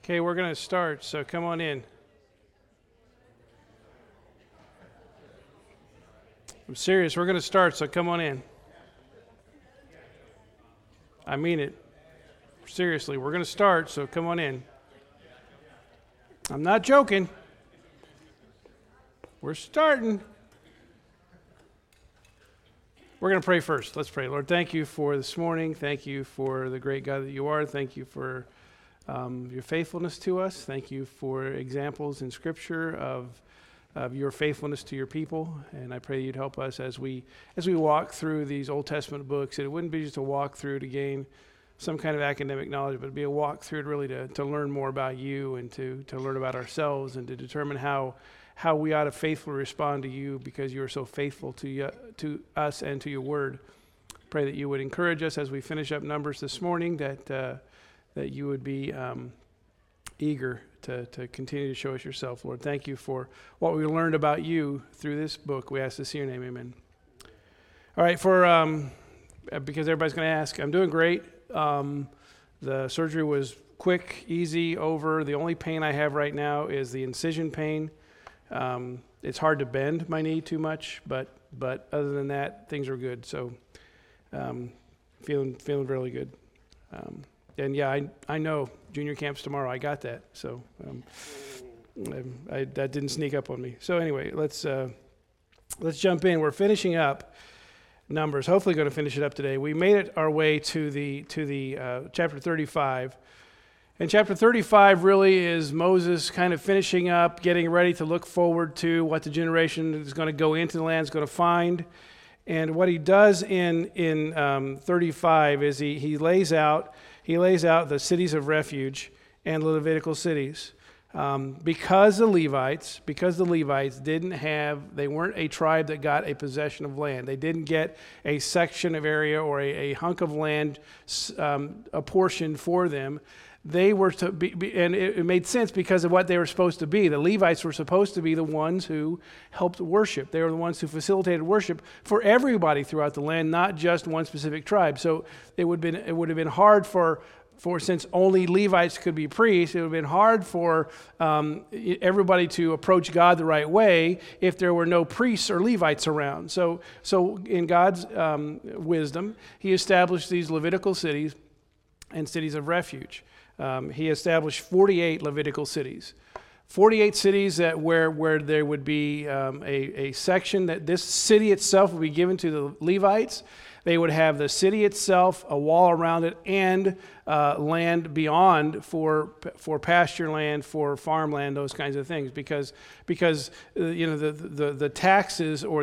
Okay, we're going to start, so come on in. I'm serious, we're going to start, so come on in. I mean it. Seriously, we're going to start, so come on in. I'm not joking. We're starting. We're going to pray first. Let's pray. Lord, thank you for this morning. Thank you for the great God that you are. Thank you for your faithfulness to us. Thank you for examples in Scripture of your faithfulness to your people. And I pray you'd help us as we walk through these Old Testament books. That it wouldn't be just a walk through to gain some kind of academic knowledge, but it'd be a walk through really to learn more about you and to learn about ourselves and to determine how we ought to faithfully respond to you because you are so faithful to us and to your word. Pray that you would encourage us as we finish up Numbers this morning, that you would be eager to continue to show us yourself, Lord. Thank you for what we learned about you through this book. We ask this in your name, amen. All right, because everybody's going to ask, I'm doing great. The surgery was quick, easy, over. The only pain I have right now is the incision pain. It's hard to bend my knee too much, but other than that, things are good. So feeling really good. And yeah, I know junior camp's tomorrow. I got that. So that didn't sneak up on me. So anyway, let's jump in. We're finishing up Numbers. Hopefully, going to finish it up today. We made it our way to the chapter 35. And chapter 35 really is Moses kind of finishing up, getting ready to look forward to what the generation is going to go into the land is going to find. And what he does in 35 is he lays out the cities of refuge and the Levitical cities. Because the Levites they weren't a tribe that got a possession of land. They didn't get a section of area or a hunk of land apportioned for them. They were to be, and it made sense because of what they were supposed to be. The Levites were supposed to be the ones who helped worship. They were the ones who facilitated worship for everybody throughout the land, not just one specific tribe. So it would have been hard for since only Levites could be priests, it would have been hard for everybody to approach God the right way if there were no priests or Levites around. So in God's wisdom, he established these Levitical cities and cities of refuge. He established 48 Levitical cities. 48 cities where there would be a section that this city itself would be given to the Levites. They would have the city itself, a wall around it, and land beyond for pasture land, for farmland, those kinds of things. Because the taxes or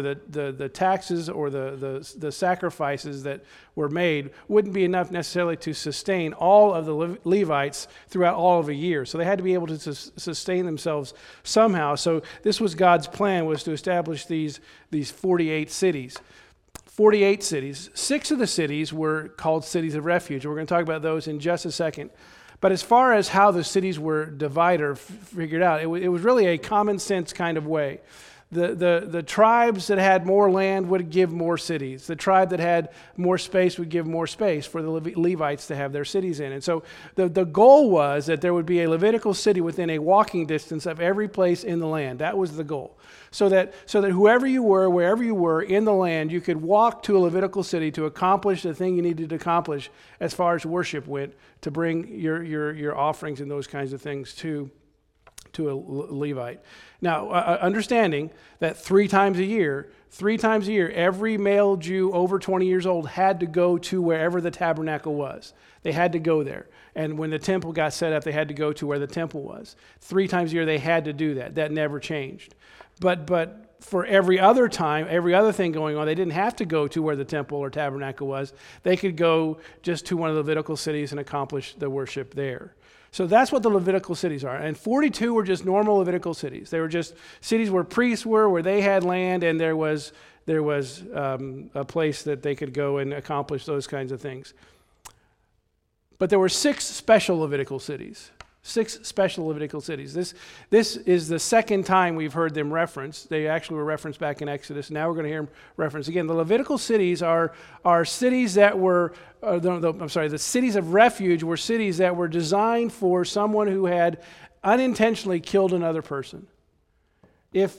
the sacrifices that were made wouldn't be enough necessarily to sustain all of the Levites throughout all of a year. So they had to be able to sustain themselves somehow. So this was God's plan, was to establish these 48 cities. 48 cities. 6 of the cities were called cities of refuge. We're going to talk about those in just a second. But as far as how the cities were divided or figured out, it was really a common sense kind of way. The tribes that had more land would give more cities. The tribe that had more space would give more space for the Levites to have their cities in. And so the goal was that there would be a Levitical city within a walking distance of every place in the land. That was the goal. So that whoever you were, wherever you were in the land, you could walk to a Levitical city to accomplish the thing you needed to accomplish as far as worship went, to bring your offerings and those kinds of things to a Levite. Now, understanding that three times a year, every male Jew over 20 years old had to go to wherever the tabernacle was. They had to go there. And when the temple got set up, they had to go to where the temple was. 3 times a year, they had to do that. That never changed. But for every other time, every other thing going on, they didn't have to go to where the temple or tabernacle was. They could go just to one of the Levitical cities and accomplish the worship there. So that's what the Levitical cities are. And 42 were just normal Levitical cities. They were just cities where priests were, where they had land, and there was a place that they could go and accomplish those kinds of things. But there were 6 special Levitical cities. 6 special Levitical cities. This is the second time we've heard them referenced. They actually were referenced back in Exodus. Now we're going to hear them referenced again. The Levitical cities are cities that were, the cities of refuge were cities that were designed for someone who had unintentionally killed another person. If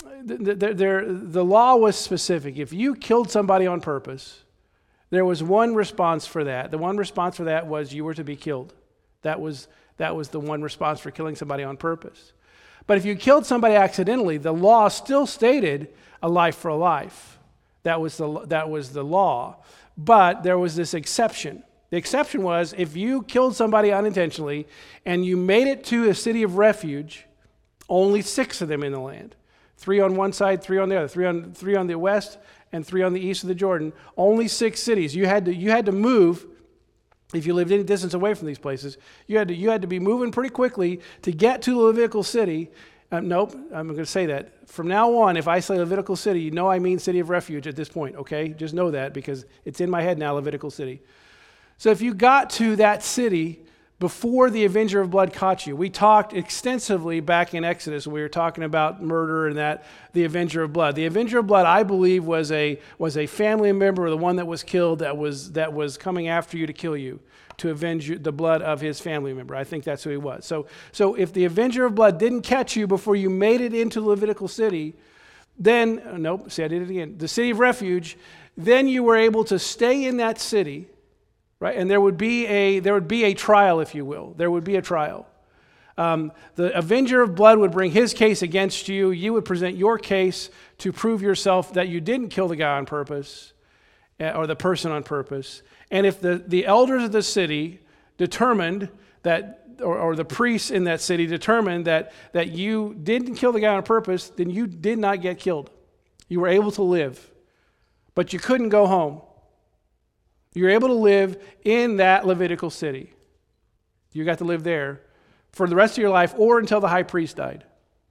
the law was specific, if you killed somebody on purpose, there was one response for that. The one response for that was you were to be killed. That was the one response for killing somebody on purpose. But if you killed somebody accidentally, the law still stated a life for a life. That was the law. But there was this exception. The exception was if you killed somebody unintentionally and you made it to a city of refuge, only 6 of them in the land. 3 on one side, 3 on the other. 3 on the west and 3 on the east of the Jordan. Only 6 cities. You had to move. If you lived any distance away from these places, you had to be moving pretty quickly to get to the Levitical city. Nope, I'm going to say that. From now on, if I say Levitical city, you know I mean city of refuge at this point, okay? Just know that because it's in my head now, Levitical city. So if you got to that city before the Avenger of Blood caught you, we talked extensively back in Exodus when we were talking about murder and that the Avenger of Blood. The Avenger of Blood, I believe, was a family member of the one that was killed that was coming after you to kill you, to avenge the blood of his family member. I think that's who he was. So if the Avenger of Blood didn't catch you before you made it into the Levitical city, then, I did it again, the city of refuge, then you were able to stay in that city. Right? And there would be a trial, if you will. There would be a trial. The Avenger of Blood would bring his case against you. You would present your case to prove yourself that you didn't kill the guy on purpose or the person on purpose. And if the elders of the city determined that, or the priests in that city determined that you didn't kill the guy on purpose, then you did not get killed. You were able to live, but you couldn't go home. You're able to live in that Levitical city. You got to live there for the rest of your life or until the high priest died.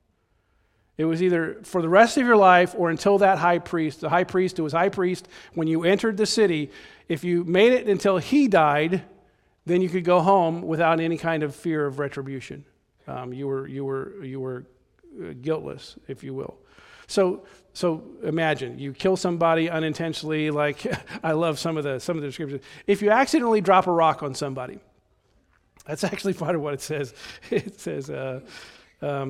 It was either for the rest of your life or until that high priest, the high priest who was high priest when you entered the city, if you made it until he died, then you could go home without any kind of fear of retribution. You were guiltless, if you will. So imagine you kill somebody unintentionally. Like I love some of the descriptions. If you accidentally drop a rock on somebody, that's actually part of what it says. It says, let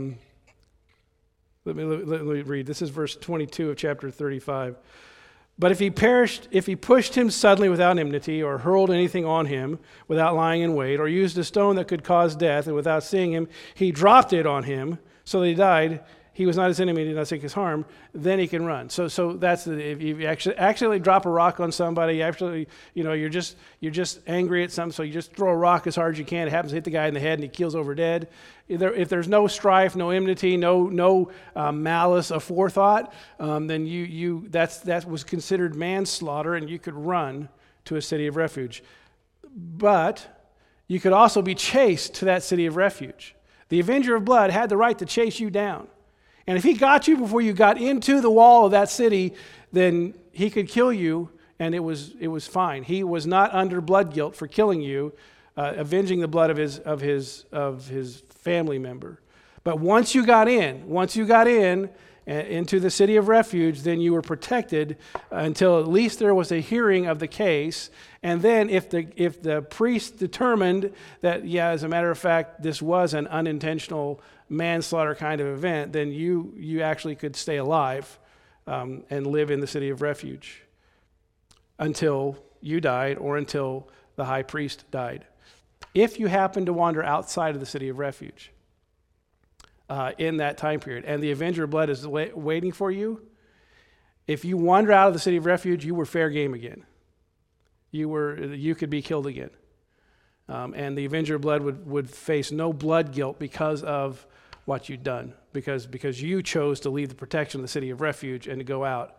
me read. This is verse 22 of chapter 35. But if he pushed him suddenly without enmity, or hurled anything on him without lying in wait, or used a stone that could cause death, and without seeing him, he dropped it on him so that he died. He was not his enemy, did not seek his harm, then he can run. So that's if you accidentally drop a rock on somebody, you're just angry at something, so you just throw a rock as hard as you can. It happens to hit the guy in the head and he keels over dead. If there's no strife, no enmity, no malice aforethought, then that was considered manslaughter, and you could run to a city of refuge. But you could also be chased to that city of refuge. The Avenger of Blood had the right to chase you down. And if he got you before you got into the wall of that city, then he could kill you, and it was fine. He was not under blood guilt for killing you, avenging the blood of his family member. But once you got in into the city of refuge, then you were protected until at least there was a hearing of the case. And then if the priest determined that, as a matter of fact, this was an unintentional manslaughter kind of event, then you actually could stay alive and live in the city of refuge until you died or until the high priest died. If you happen to wander outside of the city of refuge in that time period, and the Avenger of Blood is waiting for you, if you wander out of the city of refuge, you were fair game again. You could be killed again. And the Avenger of Blood would face no blood guilt because of what you'd done, because you chose to leave the protection of the city of refuge and to go out.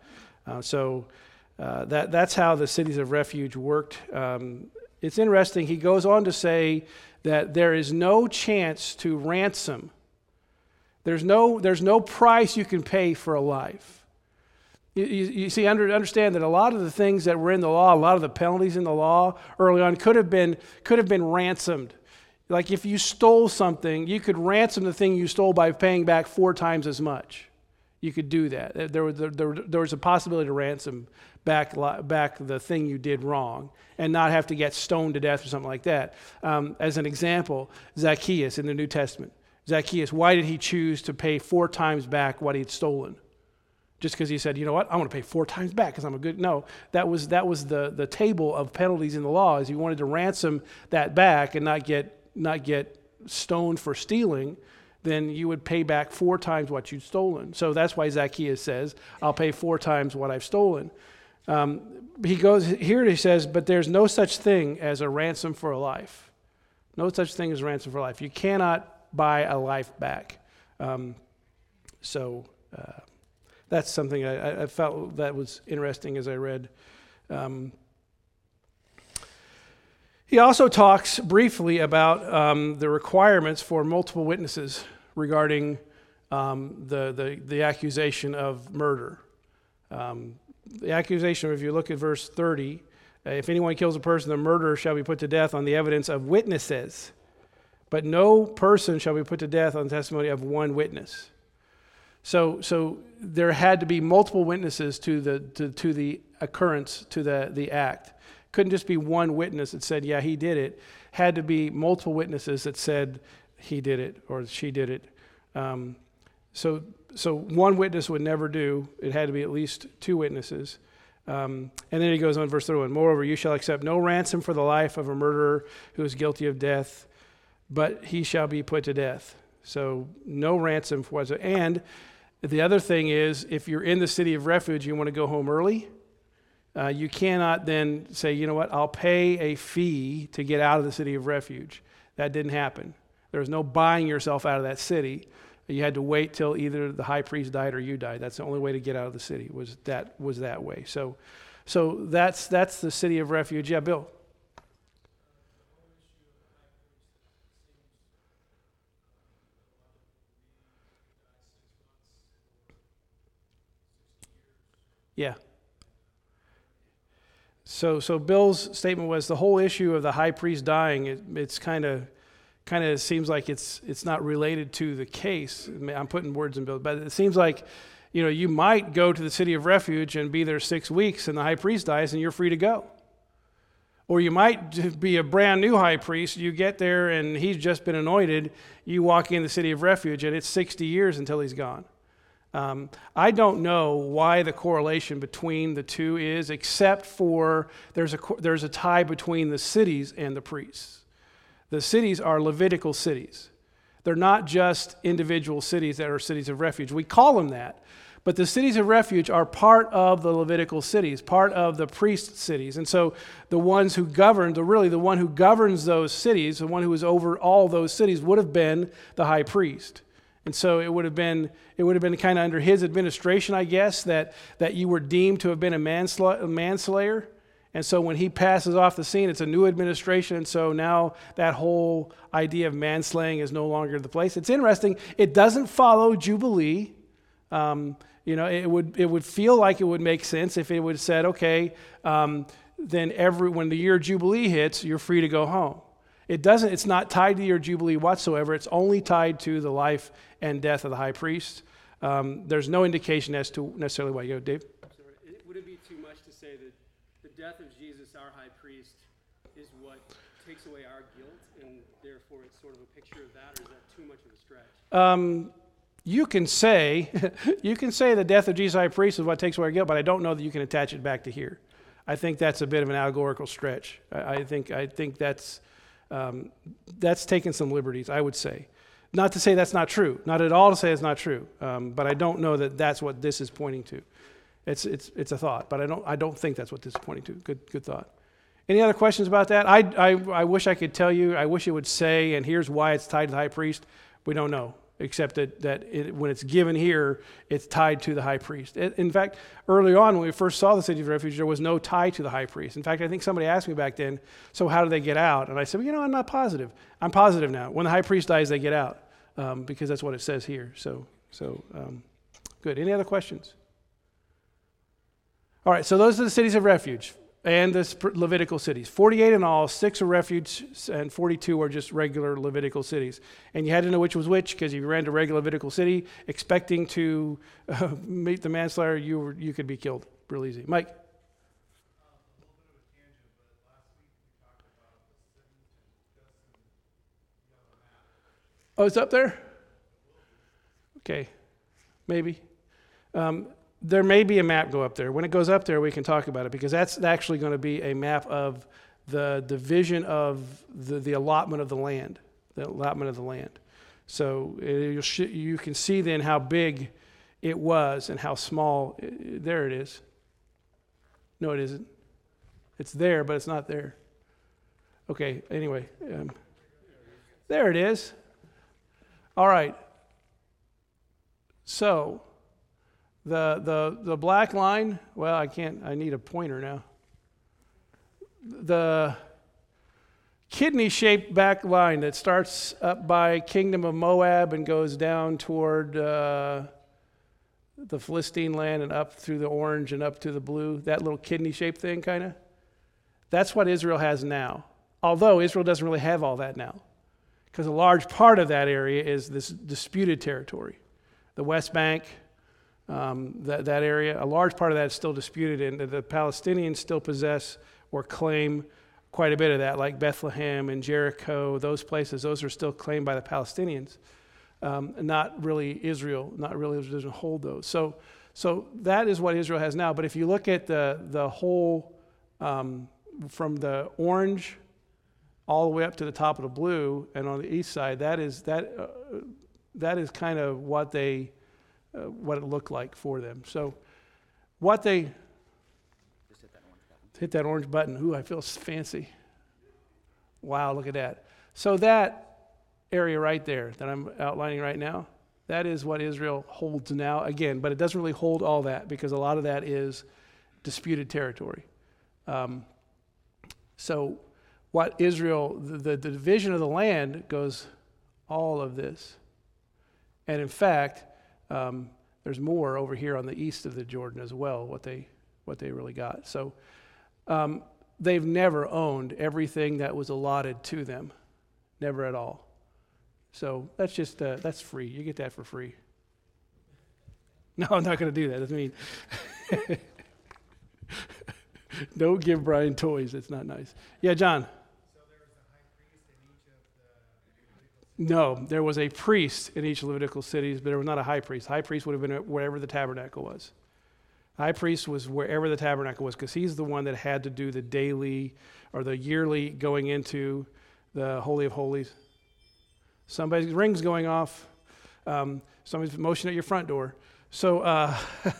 That's how the cities of refuge worked. It's interesting. He goes on to say that there is no chance to ransom. There's no price you can pay for a life. You see, understand that a lot of the things that were in the law, a lot of the penalties in the law early on could have been ransomed. Like if you stole something, you could ransom the thing you stole by paying back 4 times as much. You could do that. There was a possibility to ransom back the thing you did wrong and not have to get stoned to death or something like that. As an example, Zacchaeus in the New Testament. Zacchaeus, why did he choose to pay 4 times back what he'd stolen? Just because he said, you know what, I want to pay 4 times back because I'm a good... No, that was the table of penalties in the law, is you wanted to ransom that back and not get stoned for stealing, then you would pay back 4 times what you'd stolen. So that's why Zacchaeus says, I'll pay 4 times what I've stolen. He goes here and he says, but there's no such thing as a ransom for a life. No such thing as a ransom for life. You cannot buy a life back. That's something I felt that was interesting as I read. He also talks briefly about the requirements for multiple witnesses regarding the accusation of murder. The accusation, if you look at verse 30, if anyone kills a person, the murderer shall be put to death on the evidence of witnesses. But no person shall be put to death on the testimony of one witness. So there had to be multiple witnesses to the occurrence, to the act. Couldn't just be one witness that said, yeah, he did it. Had to be multiple witnesses that said he did it or she did it. So one witness would never do. It had to be at least 2 witnesses. And then he goes on, verse 31. Moreover, you shall accept no ransom for the life of a murderer who is guilty of death, but he shall be put to death. So no ransom for it. And the other thing is, if you're in the city of refuge, you want to go home early, you cannot then say, you know what, I'll pay a fee to get out of the city of refuge. That didn't happen. There was no buying yourself out of that city. You had to wait till either the high priest died or you died. That's the only way to get out of the city, was that way. So that's the city of refuge. Yeah, Bill. Yeah. So Bill's statement was the whole issue of the high priest dying. It's kind of seems like it's not related to the case. I'm putting words in Bill, but it seems like, you might go to the city of refuge and be there 6 weeks, and the high priest dies, and you're free to go. Or you might be a brand new high priest. You get there, and he's just been anointed. You walk in the city of refuge, and it's 60 years until he's gone. I don't know why the correlation between the two is, except for there's a tie between the cities and the priests. The cities are Levitical cities. They're not just individual cities that are cities of refuge. We call them that. But the cities of refuge are part of the Levitical cities, part of the priest cities. And so the ones who govern, the one who governs those cities, the one who is over all those cities, would have been the high priest. And so it would have been kind of under his administration, I guess, that you were deemed to have been a manslayer. And so when he passes off the scene, it's a new administration. And so now that whole idea of manslaying is no longer the place. It's interesting. It doesn't follow Jubilee. It would feel like it would make sense if it would have said, okay, then when the year Jubilee hits, you're free to go home. It doesn't. It's not tied to your Jubilee whatsoever. It's only tied to the life and death of the high priest. There's no indication as to necessarily why. You go, Dave? Would it be too much to say that the death of Jesus, our high priest, is what takes away our guilt, and therefore it's sort of a picture of that, or is that too much of a stretch? You can say the death of Jesus, high priest, is what takes away our guilt, but I don't know that you can attach it back to here. I think that's a bit of an allegorical stretch. I think that's taking some liberties, I would say. Not to say that's not true. Not at all to say it's not true. But I don't know that that's what this is pointing to. It's a thought, but I don't think that's what this is pointing to. Good thought. Any other questions about that? I wish I could tell you. I wish it would say, and here's why it's tied to the high priest. We don't know, except that when it's given here, it's tied to the high priest. In fact, early on when we first saw the city of refuge, there was no tie to the high priest. In fact, I think somebody asked me back then, so how do they get out? And I said, I'm not positive. I'm positive now. When the high priest dies, they get out, because that's what it says here. So good. Any other questions? All right, so those are the cities of refuge. and the Levitical cities. 48 in all, 6 are refuge, and 42 are just regular Levitical cities. And you had to know which was which, because if you ran to regular Levitical city expecting to meet the manslayer, you could be killed real easy. Mike? Oh, it's up there? Okay, maybe. There may be a map go up there. When it goes up there, we can talk about it, because that's actually going to be a map of the division of the allotment of the land, So you can see then how big it was and how small. There it is. No, it isn't. It's there, but it's not there. Okay, anyway. There it is. All right. So the black line, well, I need a pointer now. The kidney-shaped back line that starts up by Kingdom of Moab and goes down toward the Philistine land and up through the orange and up to the blue, that little kidney-shaped thing kind of, that's what Israel has now. Although Israel doesn't really have all that now, because a large part of that area is this disputed territory. The West Bank, that area, a large part of that is still disputed, and the Palestinians still possess or claim quite a bit of that, like Bethlehem and Jericho, those places. Those are still claimed by the Palestinians, not really Israel. Israel doesn't hold those. So that is what Israel has now. But if you look at the whole, from the orange all the way up to the top of the blue, and on the east side, that is kind of what it looked like for them. So what they just hit that orange button. Ooh, I feel fancy. Wow, look at that. So that area right there that I'm outlining right now, that is what Israel holds now. Again, but it doesn't really hold all that, because a lot of that is disputed territory. So what Israel, the division of the land goes all of this. And in fact, there's more over here on the east of the Jordan as well, what they really got. So they've never owned everything that was allotted to them. Never at all. So that's just, that's free. You get that for free. No, I'm not going to do that. I mean, don't give Brian toys. That's not nice. Yeah, John. No, there was a priest in each Levitical cities, but there was not a high priest. High priest would have been wherever the tabernacle was. High priest was wherever the tabernacle was, because he's the one that had to do the daily or the yearly going into the Holy of Holies. Somebody's ring's going off. Somebody's motioning at your front door. So,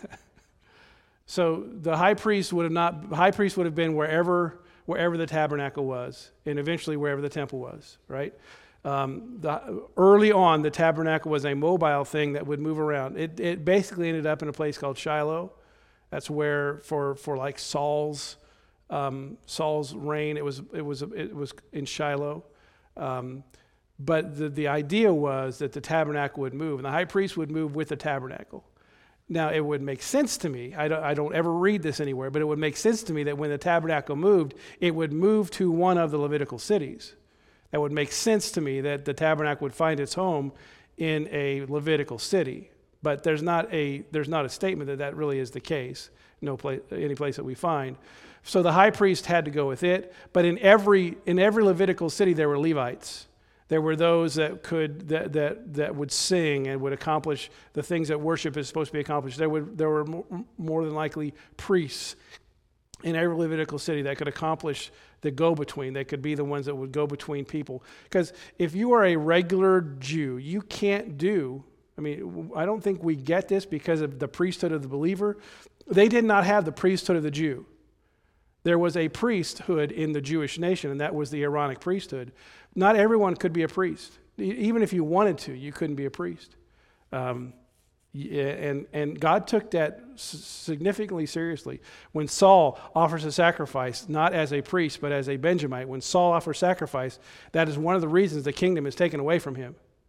so the high priest would have been wherever the tabernacle was, and eventually wherever the temple was, right? Early on, the tabernacle was a mobile thing that would move around. It basically ended up in a place called Shiloh. That's where for like Saul's reign, it was in Shiloh. But the idea was that the tabernacle would move, and the high priest would move with the tabernacle. Now, it would make sense to me, I don't ever read this anywhere, but it would make sense to me that when the tabernacle moved, it would move to one of the Levitical cities. That would make sense to me, that the tabernacle would find its home in a Levitical city. But there's not a statement that really is the case, any place that we find. So the high priest had to go with it, but in every Levitical city there were Levites. There were those that would sing and would accomplish the things that worship is supposed to be accomplished. There were more than likely priests in every Levitical city that could accomplish the go-between. They could be the ones that would go between people. Because if you are a regular Jew, you can't do, I don't think we get this because of the priesthood of the believer. They did not have the priesthood of the Jew. There was a priesthood in the Jewish nation, and that was the Aaronic priesthood. Not everyone could be a priest. Even if you wanted to, you couldn't be a priest. And God took that significantly seriously. When Saul offers a sacrifice, not as a priest, but as a Benjamite, when Saul offers sacrifice, that is one of the reasons the kingdom is taken away from him.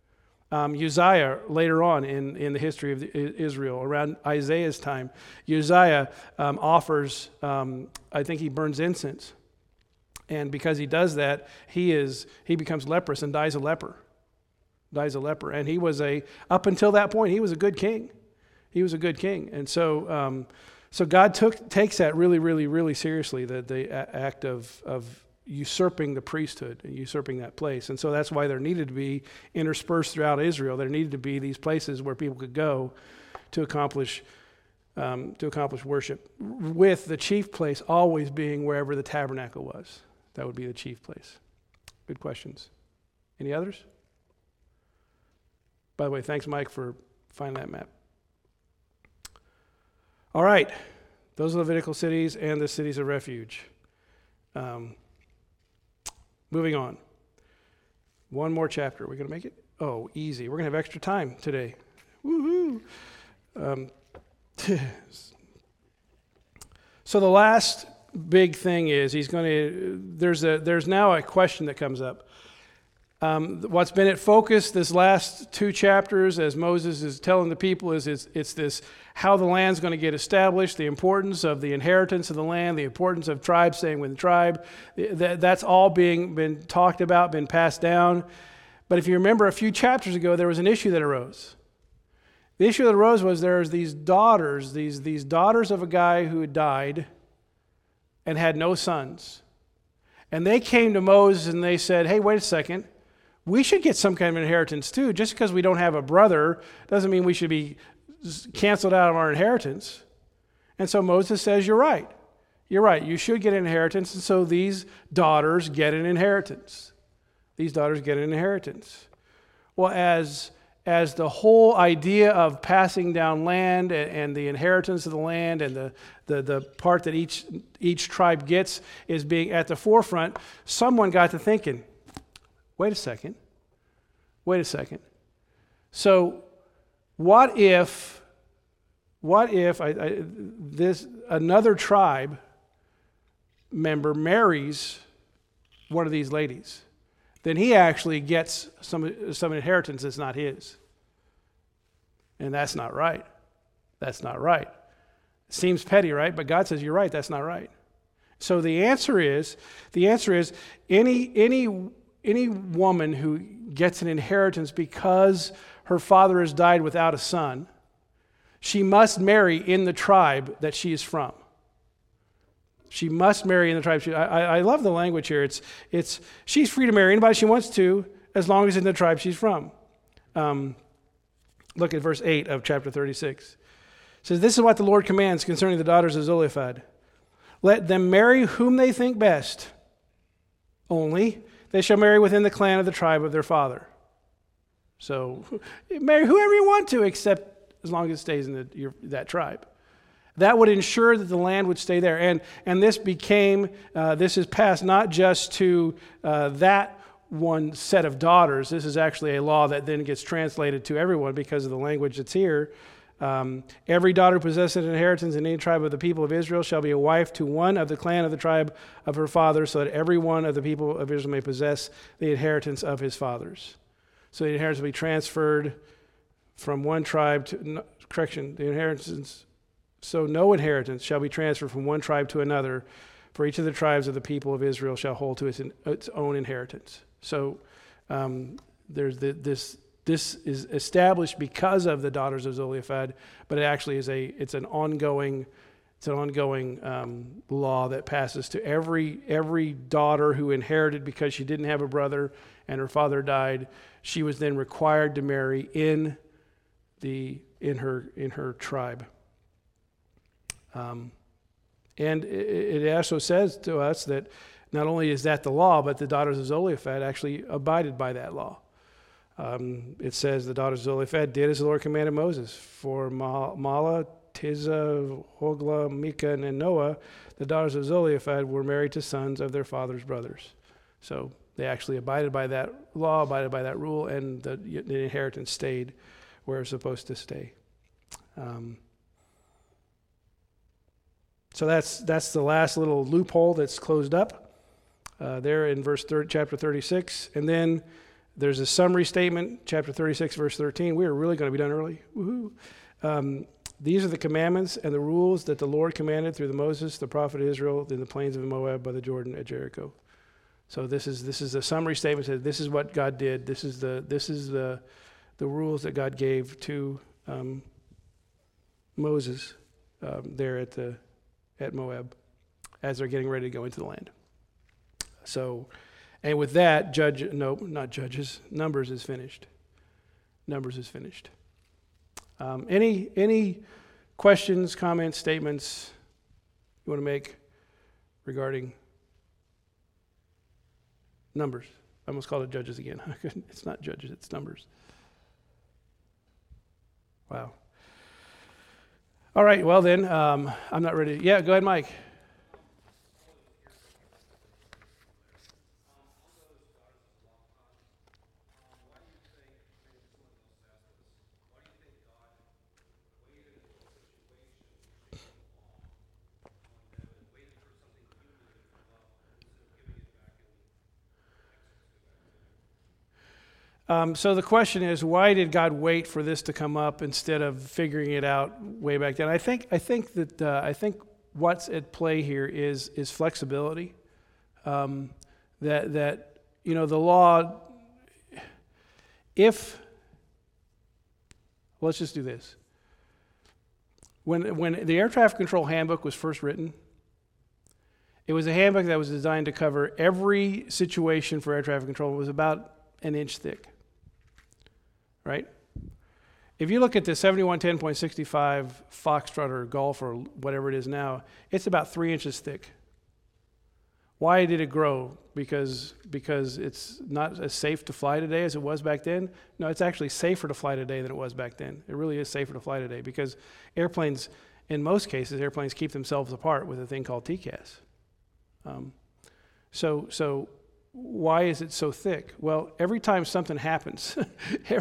Uzziah, later on in the history of Israel, around Isaiah's time, Uzziah offers, I think he burns incense. And because he does that, he becomes leprous and dies a leper. And he was up until that point, he was a good king. He was a good king. And so God takes that really, really, really seriously, the act of usurping the priesthood and usurping that place. And so that's why there needed to be interspersed throughout Israel. There needed to be these places where people could go to accomplish worship, with the chief place always being wherever the tabernacle was. That would be the chief place. Good questions. Any others? By the way, thanks, Mike, for finding that map. All right. Those are Levitical cities and the cities of refuge. Moving on. One more chapter. Are we going to make it? Oh, easy. We're going to have extra time today. Woohoo! So the last big thing is there's now a question that comes up. What's been at focus this last 2 chapters as Moses is telling the people is it's this how the land's going to get established, the importance of the inheritance of the land, the importance of tribes staying with the tribe. That's all been talked about, been passed down. But if you remember a few chapters ago, there was an issue that arose. The issue that arose was there's these daughters, these daughters of a guy who had died and had no sons. And they came to Moses and they said, hey, wait a second. We should get some kind of inheritance too. Just because we don't have a brother doesn't mean we should be canceled out of our inheritance. And so Moses says, you're right. You're right. You should get an inheritance. And so these daughters get an inheritance. These daughters get an inheritance. Well, as the whole idea of passing down land and the inheritance of the land and the part that each tribe gets is being at the forefront, someone got to thinking, wait a second. So what if another tribe member marries one of these ladies? Then he actually gets some inheritance that's not his. And that's not right. That's not right. Seems petty, right? But God says, you're right, that's not right. So the answer is any woman who gets an inheritance because her father has died without a son, she must marry in the tribe that she is from. She must marry in the tribe. I love the language here. It's she's free to marry anybody she wants to as long as it's in the tribe she's from. Look at verse 8 of chapter 36. It says, this is what the Lord commands concerning the daughters of Zelophehad. Let them marry whom they think best. Only they shall marry within the clan of the tribe of their father. So marry whoever you want to, except as long as it stays in that tribe. That would ensure that the land would stay there. And this is passed not just to that one set of daughters. This is actually a law that then gets translated to everyone because of the language that's here. Every daughter possessing an inheritance in any tribe of the people of Israel shall be a wife to one of the clan of the tribe of her father, so that every one of the people of Israel may possess the inheritance of his fathers. So the inheritance will be transferred from one tribe to, the inheritance. So no inheritance shall be transferred from one tribe to another, for each of the tribes of the people of Israel shall hold to its own inheritance. So there's this is established because of the daughters of Zelophehad, but it actually it's an ongoing law that passes to every daughter who inherited because she didn't have a brother and her father died. She was then required to marry in her tribe. And it also says to us that not only is that the law, but the daughters of Zelophehad actually abided by that law. It says the daughters of Zelophehad did as the Lord commanded Moses. For Mahlah, Tirzah, Hoglah, Micah, and Noah, the daughters of Zelophehad were married to sons of their father's brothers. So they actually abided by that law, abided by that rule, and the inheritance stayed where it was supposed to stay. So that's the last little loophole that's closed up there in chapter 36. And then There's a summary statement, chapter 36, verse 13. We are really going to be done early. Woohoo. These are the commandments and the rules that the Lord commanded through the Moses, the prophet of Israel, in the plains of Moab by the Jordan at Jericho. So this is a summary statement. That this is what God did. This is the rules that God gave to Moses there at Moab as they're getting ready to go into the land. So, and with that, Numbers is finished. Numbers is finished. Any questions, comments, statements you want to make regarding Numbers? I almost called it Judges again. It's not Judges, it's Numbers. Wow. All right, well then, I'm not ready. Yeah, go ahead, Mike. So the question is, why did God wait for this to come up instead of figuring it out way back then? I think what's at play here is flexibility. That the law. Let's just do this. When the Air Traffic Control Handbook was first written, it was a handbook that was designed to cover every situation for air traffic control. It was about an inch thick. Right? If you look at the 7110.65 Foxtrot or Golf or whatever it is now, it's about 3 inches thick. Why did it grow? Because it's not as safe to fly today as it was back then? No, it's actually safer to fly today than it was back then. It really is safer to fly today because airplanes, in most cases, airplanes keep themselves apart with a thing called TCAS. So why is it so thick? Well, every time something happens, a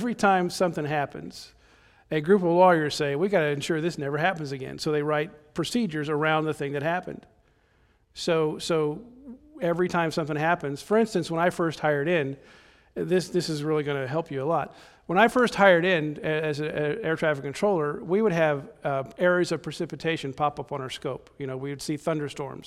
group of lawyers say, we got to ensure this never happens again. So they write procedures around the thing that happened. So every time something happens, for instance, when I first hired in, this is really going to help you a lot. When I first hired in as an air traffic controller, we would have areas of precipitation pop up on our scope. We would see thunderstorms.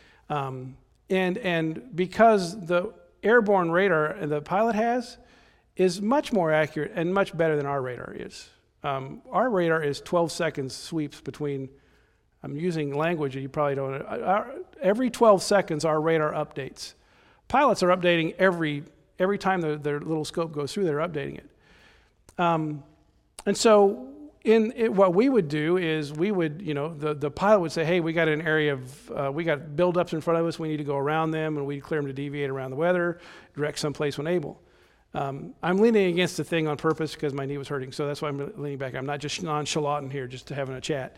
And because the airborne radar the pilot has is much more accurate and much better than our radar is. Our radar is 12 seconds sweeps between, I'm using language that you probably don't, every 12 seconds our radar updates. Pilots are updating every time their little scope goes through, they're updating it. And so what we would do is the pilot would say, hey, we got an area of, we got buildups in front of us, we need to go around them, and we'd clear them to deviate around the weather, direct someplace when able. I'm leaning against the thing on purpose because my knee was hurting, so that's why I'm leaning back. I'm not just nonchalant here, just having a chat.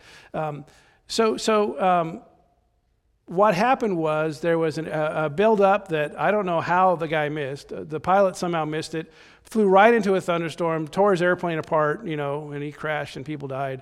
What happened was there was a buildup that I don't know how the guy missed. The pilot somehow missed it, flew right into a thunderstorm, tore his airplane apart, and he crashed and people died.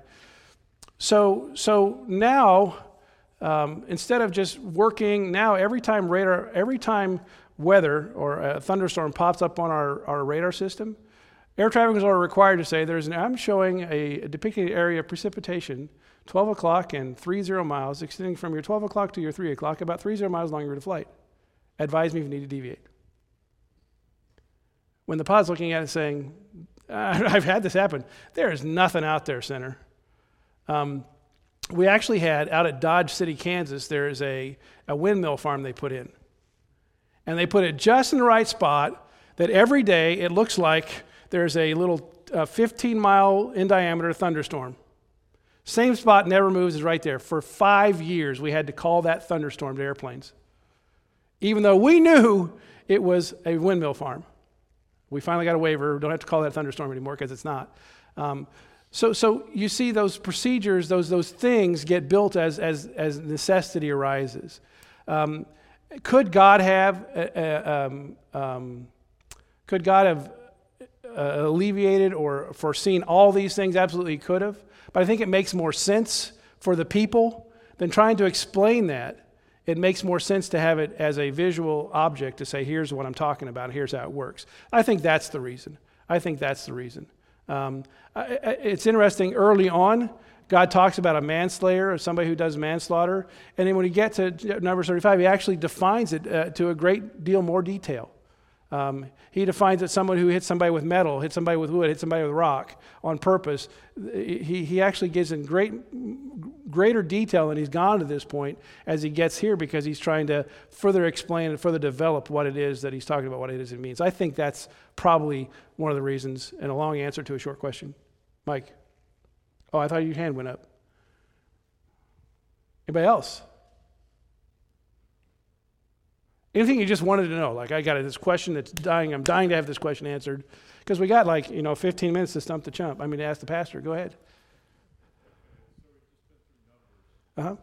So now, instead of just working, now every time weather or a thunderstorm pops up on our radar system, air traffic controllers are required to say, I'm showing a depicting area of precipitation 12 o'clock and 30 miles, extending from your 12 o'clock to your 3 o'clock, about 30 miles along your route of flight. Advise me if you need to deviate. When the pilot's looking at it saying, I've had this happen, there is nothing out there, Center. We actually had, out at Dodge City, Kansas, there is a windmill farm they put in. And they put it just in the right spot that every day it looks like there's a little 15-mile in diameter thunderstorm. Same spot, never moves, is right there. For 5 years, we had to call that thunderstorm to airplanes, even though we knew it was a windmill farm. We finally got a waiver. Don't have to call that thunderstorm anymore because it's not. So you see those procedures, those things get built as necessity arises. Could God have alleviated or foreseen all these things? Absolutely could have. But I think it makes more sense for the people than trying to explain that It makes more sense to have it as a visual object to say, here's what I'm talking about, here's how it works. I think that's the reason. It's interesting, early on, God talks about a manslayer, or somebody who does manslaughter, and then when you get to Numbers 35, he actually defines it to a great deal more detail. He defines it someone who hits somebody with metal, hits somebody with wood, hits somebody with rock on purpose. He actually gives in greater detail than he's gone to this point as he gets here, because he's trying to further explain and further develop what it is that he's talking about, what it is it means. I think that's probably one of the reasons, and a long answer to a short question. Mike? Oh, I thought your hand went up. Anybody else? Anything you just wanted to know? Like, I got this question that's dying. I'm dying to have this question answered, because we got 15 minutes to stump the chump. I mean, to ask the pastor. Go ahead. Uh-huh.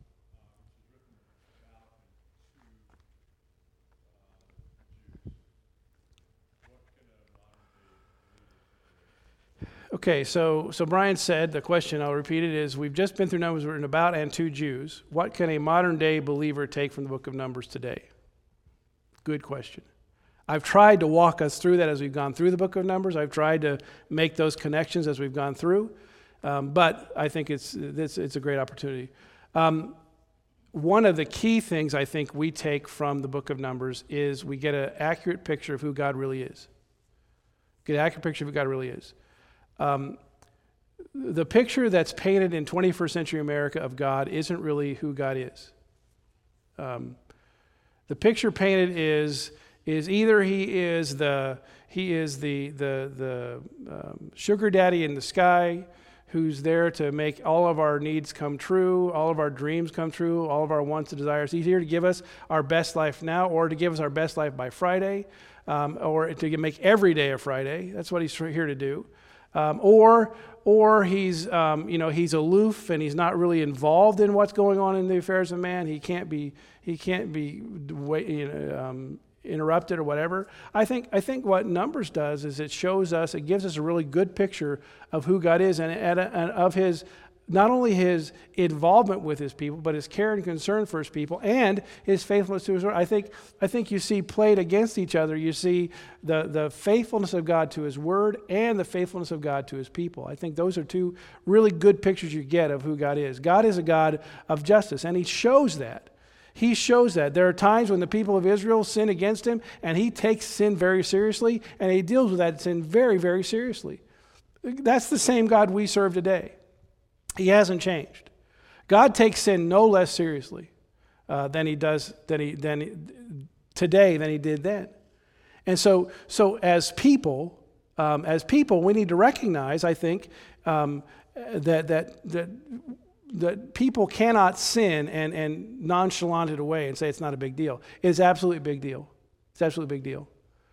Okay, so Brian said, the question, I'll repeat it, is we've just been through Numbers written about and to Jews. What can a modern day believer take from the book of Numbers today? Good question. I've tried to walk us through that as we've gone through the book of Numbers. I've tried to make those connections as we've gone through, but I think it's a great opportunity. One of the key things I think we take from the book of Numbers is we get an accurate picture of who God really is. Get an accurate picture of who God really is. The picture that's painted in 21st century America of God isn't really who God is. The picture painted is either he is the sugar daddy in the sky who's there to make all of our needs come true, all of our dreams come true, all of our wants and desires. He's here to give us our best life now, or to give us our best life by Friday, or to make every day a Friday. That's what he's here to do. Or he's he's aloof and he's not really involved in what's going on in the affairs of man. He can't be interrupted or whatever. I think what Numbers does is it gives us a really good picture of who God is and of his, not only his involvement with his people, but his care and concern for his people and his faithfulness to his word. I think you see played against each other. You see the faithfulness of God to his word and the faithfulness of God to his people. I think those are two really good pictures you get of who God is. God is a God of justice, and he shows that. He shows that. There are times when the people of Israel sin against him, and he takes sin very seriously, and he deals with that sin very, very seriously. That's the same God we serve today. He hasn't changed. God takes sin no less seriously than he did then. And so as people, we need to recognize, I think, that people cannot sin and nonchalant it away and say it's not a big deal. It's absolutely a big deal. It's absolutely a big deal.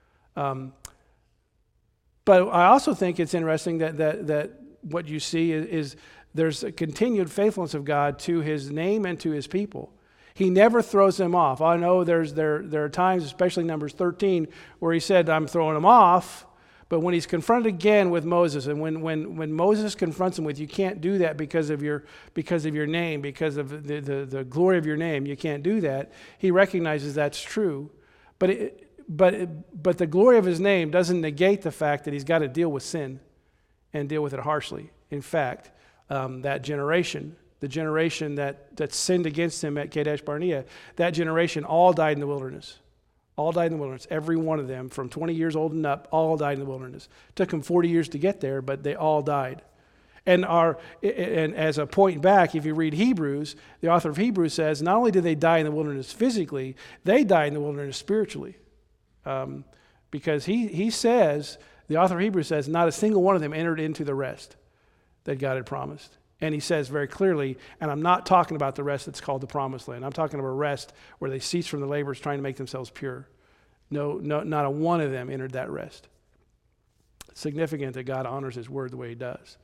But I also think it's interesting that what you see is there's a continued faithfulness of God to his name and to his people. He never throws them off. I know there are times, especially Numbers 13, where he said, I'm throwing them off. But when he's confronted again with Moses, and when Moses confronts him with, you can't do that because of your name, because of the glory of your name, you can't do that, he recognizes that's true. But the glory of his name doesn't negate the fact that he's got to deal with sin and deal with it harshly. In fact, that generation, the generation that sinned against him at Kadesh Barnea, that generation all died in the wilderness. All died in the wilderness. Every one of them, from 20 years old and up, all died in the wilderness. Took them 40 years to get there, but they all died. And as a point back, if you read Hebrews, the author of Hebrews says, not only did they die in the wilderness physically, they died in the wilderness spiritually. Because he says, the author of Hebrews says, not a single one of them entered into the rest that God had promised. And he says very clearly, and I'm not talking about the rest that's called the promised land. I'm talking about a rest where they cease from the labors trying to make themselves pure. No, not a one of them entered that rest. It's significant that God honors his word the way he does.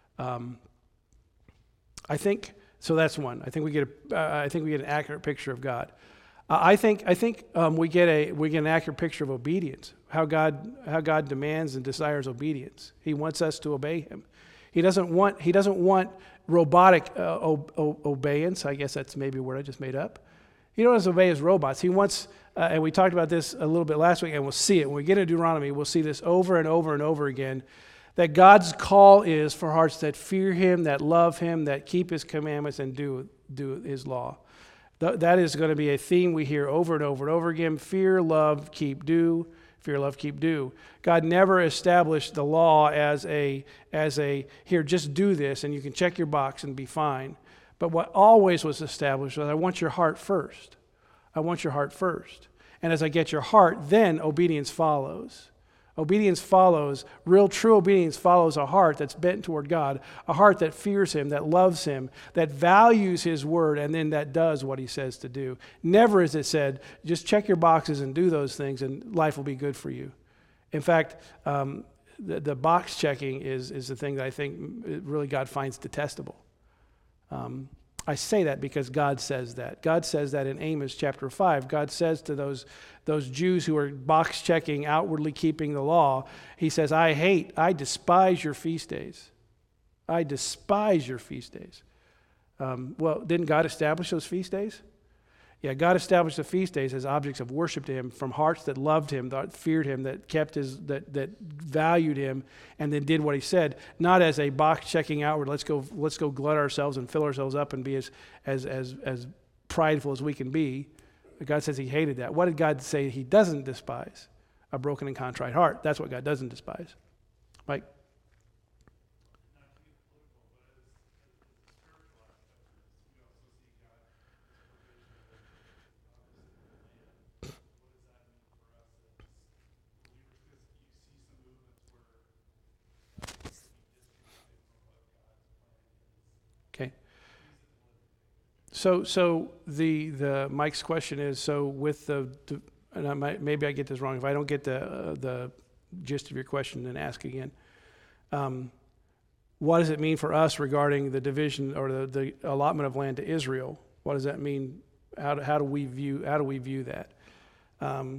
I think so. That's one. I think we get an accurate picture of God. I think we get an accurate picture of obedience. How God demands and desires obedience. He wants us to obey him. He doesn't want robotic obeyance. I guess that's maybe a word I just made up. He don't want us to obey as robots. He wants, and we talked about this a little bit last week, and we'll see it. When we get into Deuteronomy, we'll see this over and over and over again, that God's call is for hearts that fear him, that love him, that keep his commandments, and do his law. That is going to be a theme we hear over and over and over again. Fear, love, keep, do. Fear, love, keep, do. God never established the law as a here, just do this, and you can check your box and be fine. But what always was established was, I want your heart first. I want your heart first. And as I get your heart, then obedience follows. Obedience follows, real true obedience follows a heart that's bent toward God, a heart that fears him, that loves him, that values his word, and then that does what he says to do. Never is it said, just check your boxes and do those things and life will be good for you. In fact, the box checking is the thing that I think really God finds detestable. I say that because God says that. God says that in Amos chapter 5. God says to those Jews who are box checking, outwardly keeping the law, he says, I despise your feast days. I despise your feast days. Well, didn't God establish those feast days? Yeah, God established the feast days as objects of worship to him from hearts that loved him, that feared him, that kept that valued him, and then did what he said. Not as a box checking outward. Let's go glut ourselves and fill ourselves up and be as prideful as we can be. God says he hated that. What did God say he doesn't despise? A broken and contrite heart. That's what God doesn't despise. Mike? Okay. So the Mike's question is, so with and maybe I get this wrong. If I don't get the gist of your question, then ask again. What does it mean for us regarding the division or the allotment of land to Israel? What does that mean? How do we view that? I'm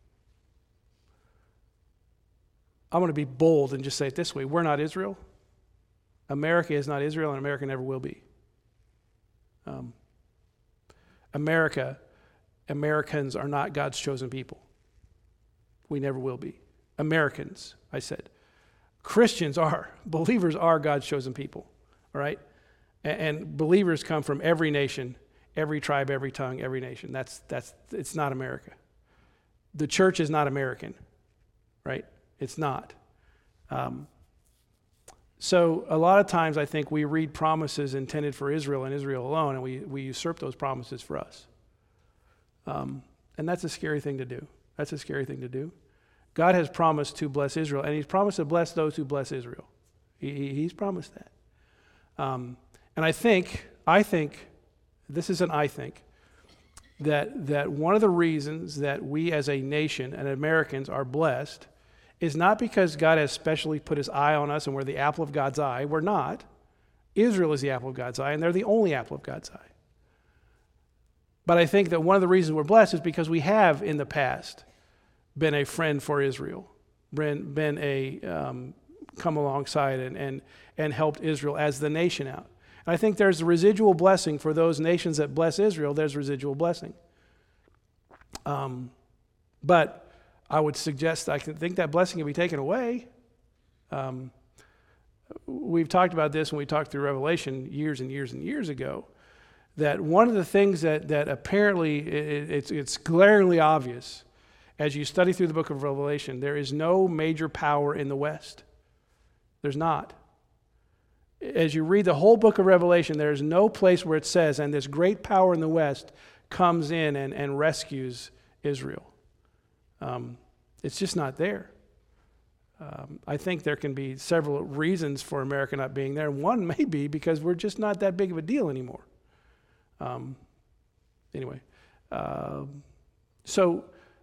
going to be bold and just say it this way: we're not Israel. America is not Israel, and America never will be. Americans are not God's chosen people. We never will be. Americans, I said. Christians are. Believers are God's chosen people. All right? And believers come from every nation, every tribe, every tongue, every nation. It's not America. The church is not American. Right? It's not. So a lot of times I think we read promises intended for Israel and Israel alone, and we usurp those promises for us. And that's a scary thing to do. That's a scary thing to do. God has promised to bless Israel, and he's promised to bless those who bless Israel. He's promised that. And I think, this is an I think, that one of the reasons that we as a nation and Americans are blessed is not because God has specially put his eye on us and we're the apple of God's eye. We're not. Israel is the apple of God's eye, and they're the only apple of God's eye. But I think that one of the reasons we're blessed is because we have in the past been a friend for Israel, been a come alongside and helped Israel as the nation out. And I think there's a residual blessing for those nations that bless Israel. There's residual blessing. But I would suggest, I think that blessing can be taken away. We've talked about this when we talked through Revelation years and years and years ago, that one of the things that apparently it's glaringly obvious as you study through the book of Revelation, there is no major power in the West. There's not. As you read the whole book of Revelation, there's no place where it says, and this great power in the West comes in and rescues Israel. It's just not there. I think there can be several reasons for America not being there. One may be because we're just not that big of a deal anymore. Anyway, so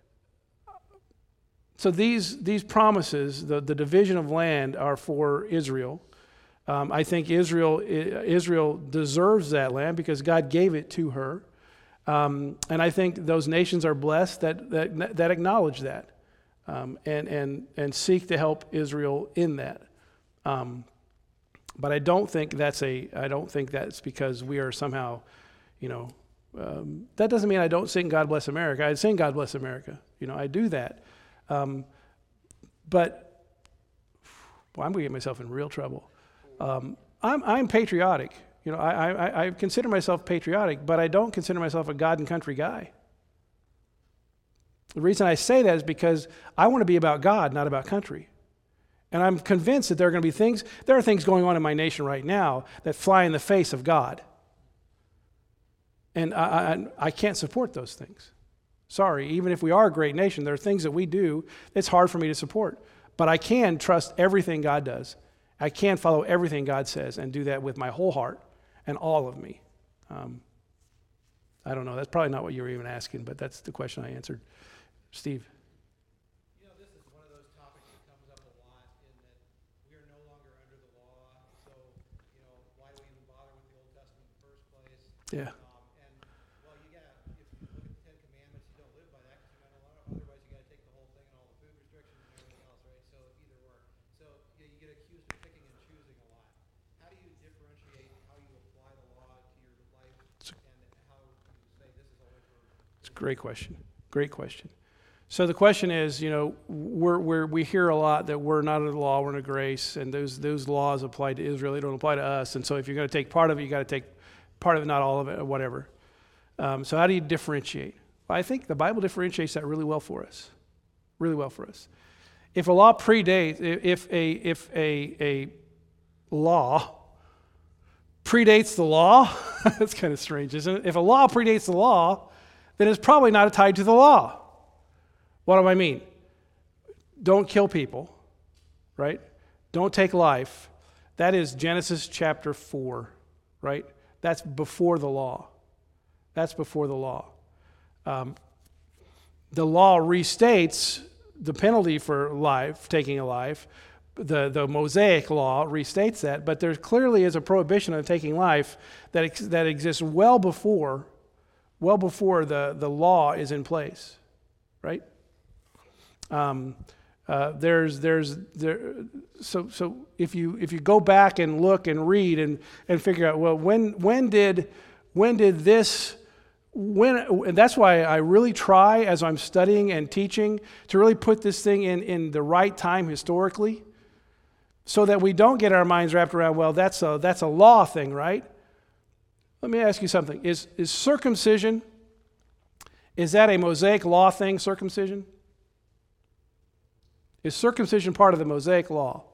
these promises, the division of land, are for Israel. I think Israel deserves that land because God gave it to her. And I think those nations are blessed that acknowledge that and seek to help Israel in that. But I don't think that's because we are somehow, That doesn't mean I don't sing God Bless America. I sing God Bless America. I do that. But, I'm going to get myself in real trouble. I'm patriotic. I consider myself patriotic, but I don't consider myself a God and country guy. The reason I say that is because I want to be about God, not about country. And I'm convinced that there are things going on in my nation right now that fly in the face of God. And I can't support those things. Sorry, even if we are a great nation, there are things that we do it's hard for me to support. But I can trust everything God does. I can follow everything God says and do that with my whole heart and all of me. I don't know. That's probably not what you were even asking, but that's the question I answered. Steve. This is one of those topics that comes up a lot in that we are no longer under the law, so, why do we even bother with the Old Testament in the first place? Yeah. If you look at the Ten Commandments, you don't live by that because otherwise you got to take the whole thing and all the food restrictions and everything else, right? So either or. So you get accused of picking and choosing a lot. How do you differentiate how you apply the law to your life and how you say this is always for? It's a great question. Great question. So the question is, we hear a lot that we're not under the law, we're under grace, and those laws apply to Israel, they don't apply to us. And so if you're going to take part of it, you got to take part of it, not all of it, or whatever. So how do you differentiate? Well, I think the Bible differentiates that really well for us. Really well for us. If a law predates, if a law predates the law, that's kind of strange, isn't it? If a law predates the law, then it's probably not tied to the law. What do I mean? Don't kill people, right? Don't take life. That is Genesis chapter 4, right? That's before the law. That's before the law. The law restates the penalty for life, taking a life. The Mosaic law restates that, but there clearly is a prohibition of taking life that exists well before the law is in place, right? So if you go back and look and read and figure out, well, when did this, and that's why I really try as I'm studying and teaching to really put this thing in the right time historically, so that we don't get our minds wrapped around, well, that's a law thing, right? Let me ask you something. Is circumcision, is that a Mosaic law thing, circumcision? Is circumcision part of the Mosaic law?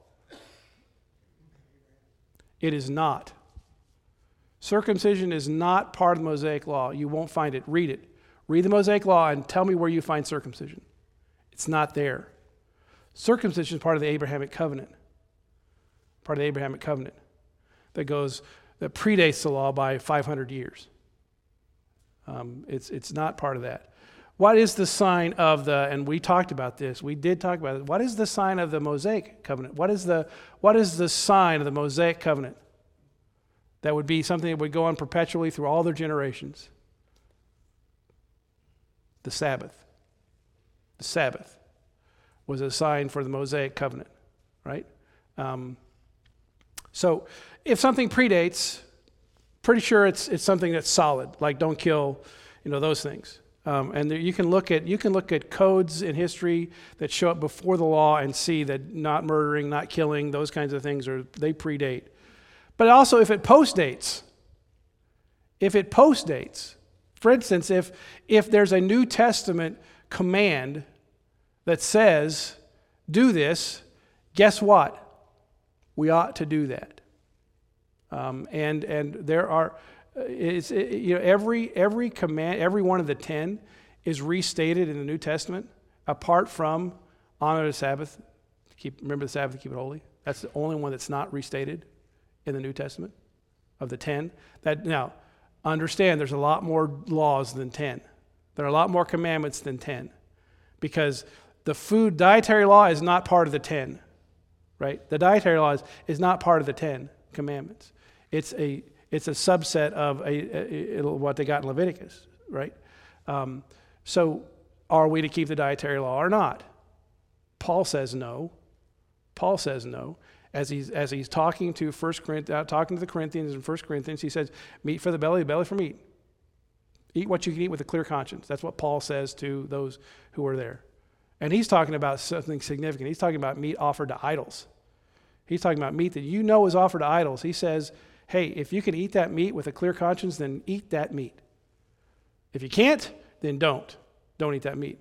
It is not. Circumcision is not part of the Mosaic law. You won't find it. Read it. Read the Mosaic law and tell me where you find circumcision. It's not there. Circumcision is part of the Abrahamic covenant. Part of the Abrahamic covenant that predates the law by 500 years. It's not part of that. What is the sign of and we talked about this, we did talk about it. What is the sign of the Mosaic covenant? What is the sign of the Mosaic covenant? That would be something that would go on perpetually through all their generations. The Sabbath. The Sabbath was a sign for the Mosaic covenant, right? So if something predates, pretty sure it's something that's solid, like don't kill, those things. And you can look at codes in history that show up before the law and see that not murdering, not killing, those kinds of things they predate. But also if it postdates, for instance, if there's a New Testament command that says do this, guess what? We ought to do that. And there are. Every command, every one of the 10 is restated in the New Testament, apart from honor the Sabbath, remember the Sabbath, keep it holy. That's the only one that's not restated in the New Testament of the 10. Now, understand there's a lot more laws than 10. There are a lot more commandments than 10, because the dietary law is not part of the 10, right? The dietary law is not part of the 10 commandments. It's a subset of what they got in Leviticus, right? So are we to keep the dietary law or not? Paul says no. As he's talking to the Corinthians in 1 Corinthians, he says, meat for the belly for meat. Eat what you can eat with a clear conscience. That's what Paul says to those who are there. And he's talking about something significant. He's talking about meat offered to idols. He's talking about meat that you know is offered to idols. He says, hey, if you can eat that meat with a clear conscience, then eat that meat. If you can't, then don't. Don't eat that meat.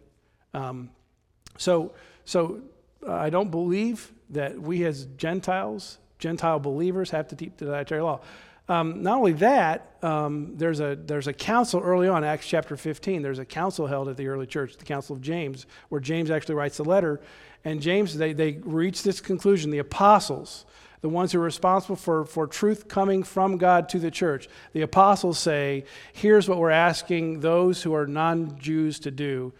So I don't believe that we as Gentiles, Gentile believers, have to keep the dietary law. Not only that, there's a council early on, Acts chapter 15. There's a council held at the early church, the Council of James, where James actually writes the letter. And James, they reach this conclusion, the apostles, the ones who are responsible for truth coming from God to the church. The apostles say, here's what we're asking those who are non-Jews to do.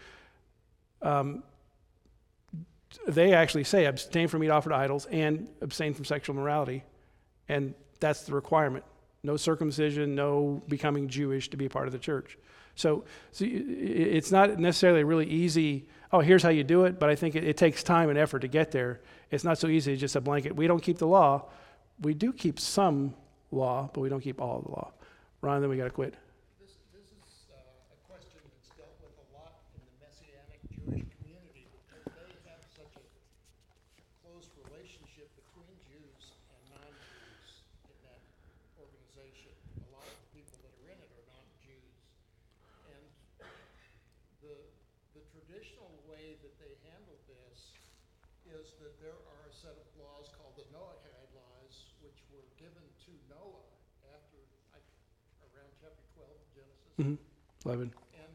They actually say, abstain from meat offered to idols and abstain from sexual morality. And that's the requirement. No circumcision, no becoming Jewish to be a part of the church. So it's not necessarily really easy, oh, here's how you do it, but I think it takes time and effort to get there. It's not so easy as just a blanket. We don't keep the law. We do keep some law, but we don't keep all of the law. Ron, then we got to quit. This is a question that's dealt with a lot in the Messianic Jewish community because they have such a close relationship between Jews and non-Jews in that organization. A lot of the people that are in it are not Jews. And the traditional way that they handle this is that there are a set of laws called the Noahide laws, which were given to Noah after around chapter 12 of Genesis. 11. And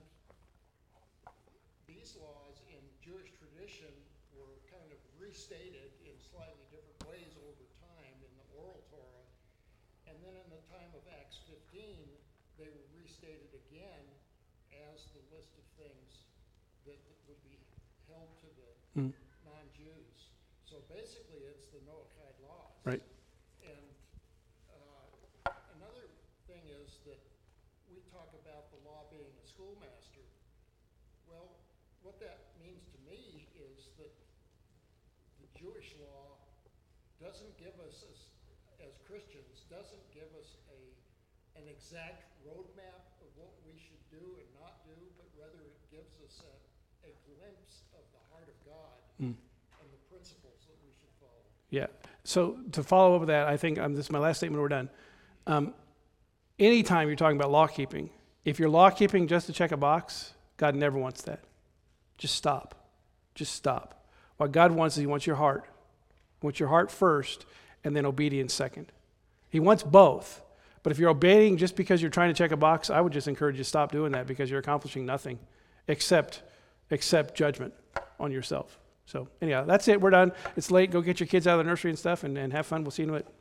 these laws in Jewish tradition were kind of restated in slightly different ways over time in the oral Torah. And then in the time of Acts 15, they were restated again as the list of things that would be held to the non-Jews. So basically it's the Noahide laws. Right. And another thing is that we talk about the law being a schoolmaster. Well, what that means to me is that the Jewish law doesn't give us, as Christians, doesn't give us an exact roadmap of what we should do and not do, but rather it gives us a glimpse of the heart of God and the principles that we should follow. Yeah. So to follow up with that, I think this is my last statement. We're done. Anytime you're talking about law keeping, if you're law keeping just to check a box, God never wants that. Just stop. Just stop. What God wants is He wants your heart. He wants your heart first, and then obedience second. He wants both. But if you're obeying just because you're trying to check a box, I would just encourage you to stop doing that because you're accomplishing nothing except judgment on yourself. So anyhow, that's it. We're done. It's late. Go get your kids out of the nursery and stuff and have fun. We'll see you in a minute.